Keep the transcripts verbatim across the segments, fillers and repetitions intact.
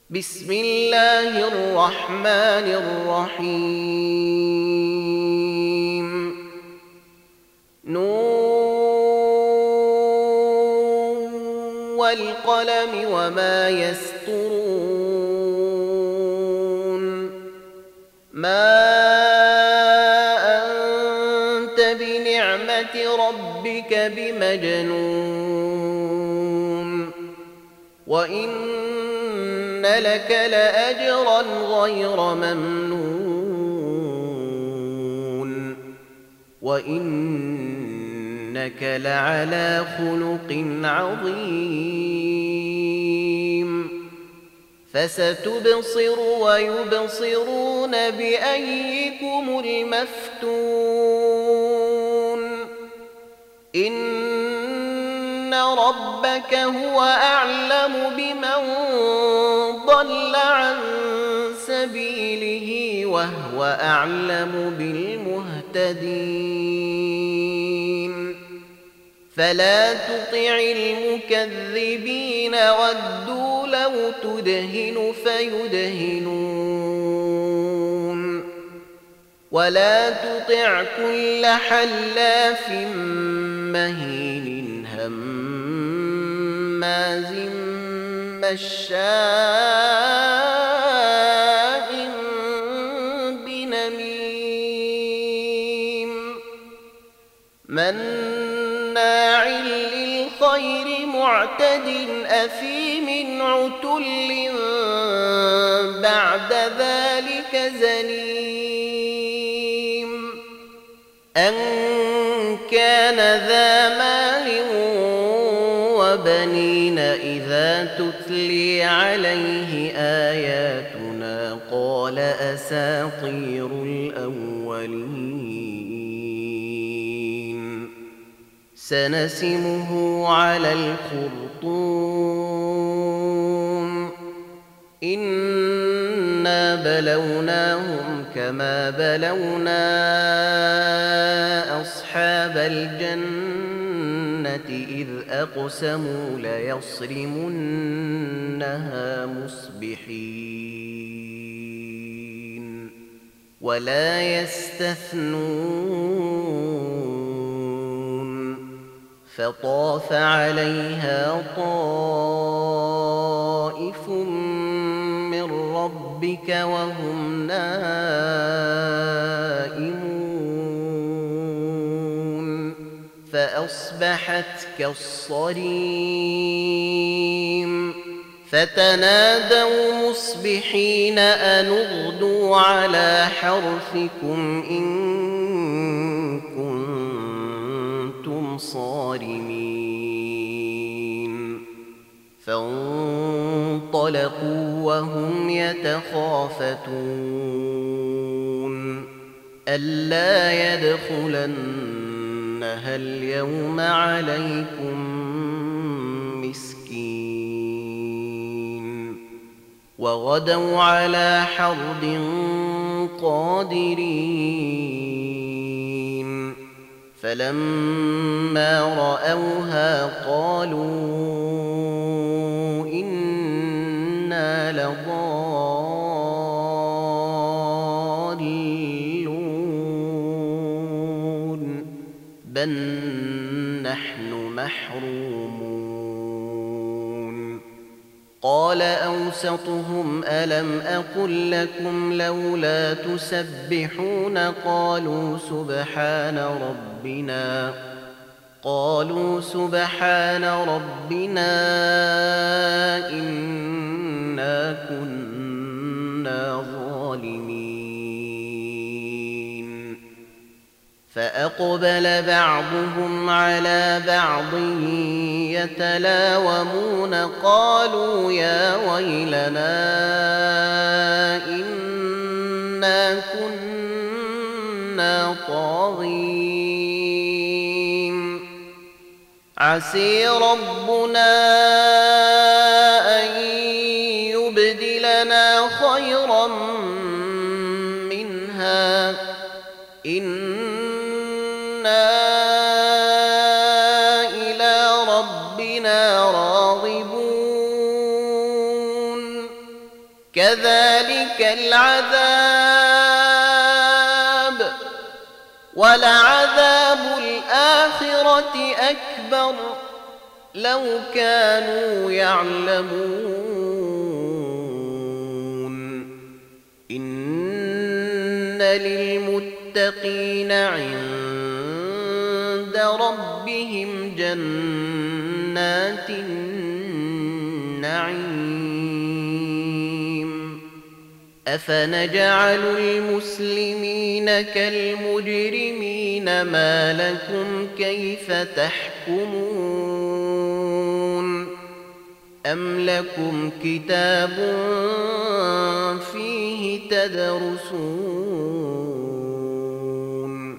بسم الله الرحمن الرحيم نون والقلم وما يسطرون ما أنت بنعمة ربك بمجنون وإن لك لأجرا غير ممنون وإنك لعلى خلق عظيم فستبصر ويبصرون بأيكم المفتون إن ربك هو أعلم بمن ضل عن سبيله وهو أعلم بالمهتدين فلا تطع المكذبين ودوا لو تدهن فيدهنون ولا تطع كل حلاف مهين هماز مشاء بنميم مناع للخير معتد أثيم عتل بعد ذلك زنيم أن كان ذا مال وبنين إذا تتلي عليه آياتنا قال أساطير الأولين سنسمه على الخرطوم إنا بلوناهم كما بلونا أصحاب الجنة إذ أقسموا ليصرمنها مصبحين ولا يستثنون فطاف عليها طائف من ربك وهم نائمون فأصبحت كالصريم فتنادوا مصبحين أن اغدوا على حرثكم إن كنتم صارمين فانطلقوا وهم يتخافتون ألا يدخلنها اليوم عليكم مسكين وغدوا على حرد قادرين فلما رأوها قالوا إنا لضالون بل نحن محرومون قال أوسطهم ألم أقل لكم لولا تسبحون قالوا سبحان ربنا قالوا سبحان ربنا إنا كنا ظالمين فأقبل بعضهم على بعض يتلاومون قالوا يا ويلنا إنا كنا طاغين عسي ربنا أن يبدلنا خيرا منها إنا إلى ربنا راغبون كذلك العذاب ولعذاب الآخرة أكبر لو كانوا يعلمون إن للمتقين عند ربهم جنات النعيم أفنجعل المسلمين كالمجرمين ما لكم كيف تحكمون أم لكم كتاب فيه تدرسون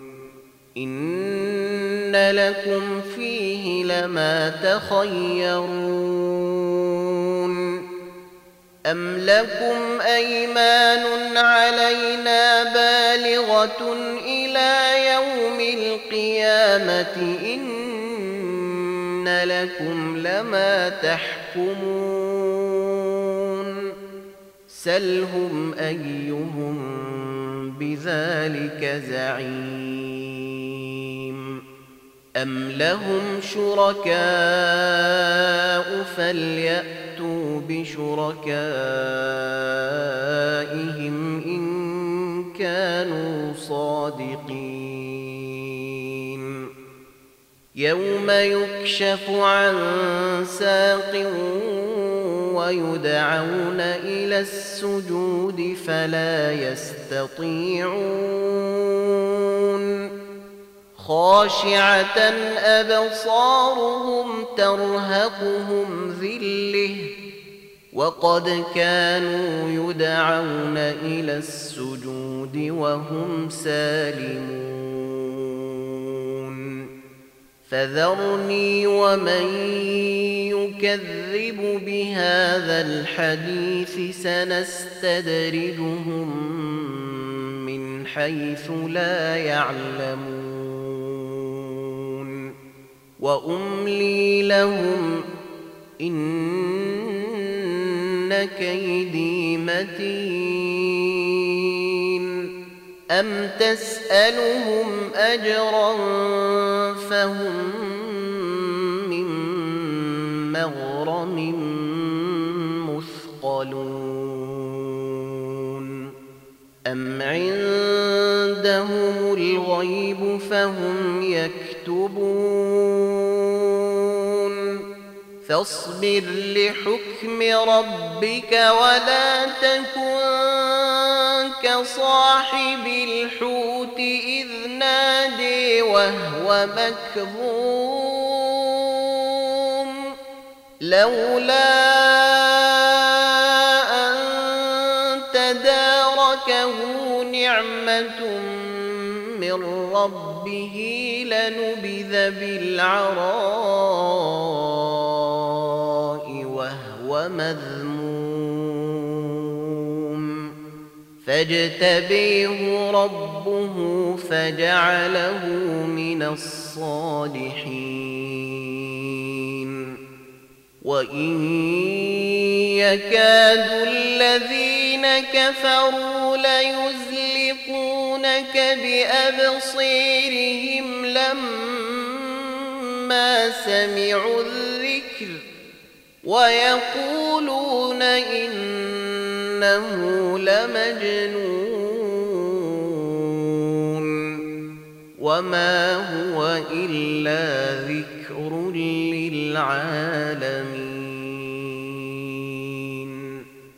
إن لكم فيه لما تخيرون أم لكم أيمان علينا بالغة إلى يوم القيامة إن لكم لما تحكمون سلهم أيهم بذلك زعيم أم لهم شركاء فليأتوا بشركائهم إن كانوا صادقين يوم يكشف عن ساق ويدعون إلى السجود فلا يستطيعون خاشعة أبصارهم ترهقهم ذلة وقد كانوا يدعون إلى السجود وهم سالمون فذرني ومن يكذب بهذا الحديث سنستدرجهم من حيث لا يعلمون وأملي لهم إن كيدي متين أم تسألهم أجرا فهم من مغرم مثقلون أم عندهم الغيب فهم يكتبون فاصبر لحكم ربك ولا تكن كصاحب الحوت إذ نادي وهو مكظوم لولا أن تداركه نعمة من ربه لنبذ بالعراء وهو مذموم فاجتبيه ربه فجعله من الصالحين وإن يكاد الذين كفروا ليزلقونك بأبصيرهم لما سمعوا الذكر ويقولون إنه لمجنون وما هو إلا ذكر للعالمين.